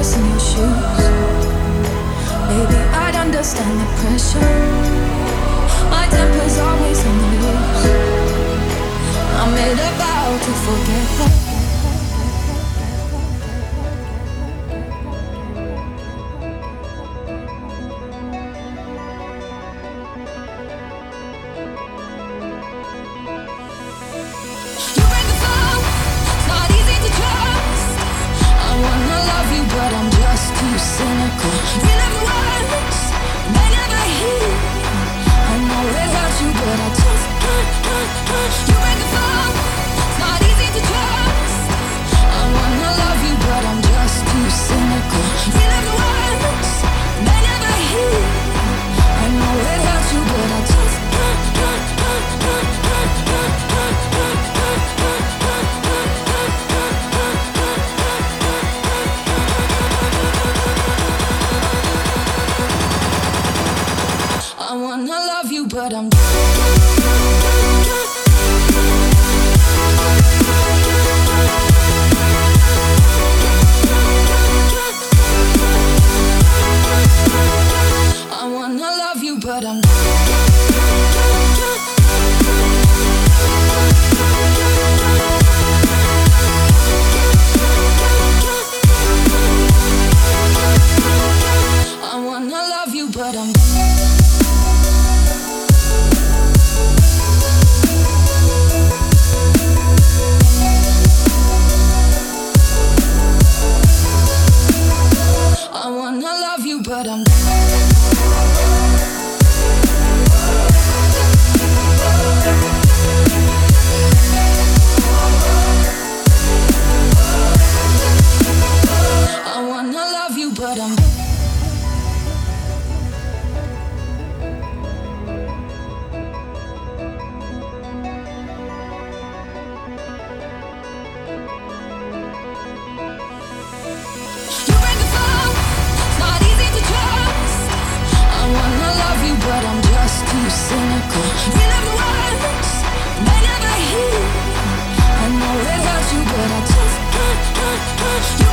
was in your shoes, maybe I'd understand the pressure. My temper's always on the loose. I made a vow to forget her. But I'm just too cynical. You never once, they never hear. I know it hurts you, but I just can't. You break the fall, it's not easy to trust. I wanna love you, but I'm just too cynical. You never once, they never hear. I know it hurts you, but I just can't. I wanna love you, but I'm I wanna love you, but I'm I wanna love you, but I'm I wanna love you, but I'm I wanna love you, but I'm but I'm just too cynical. You never once, they never hear. I know it hurts you, but I just can't.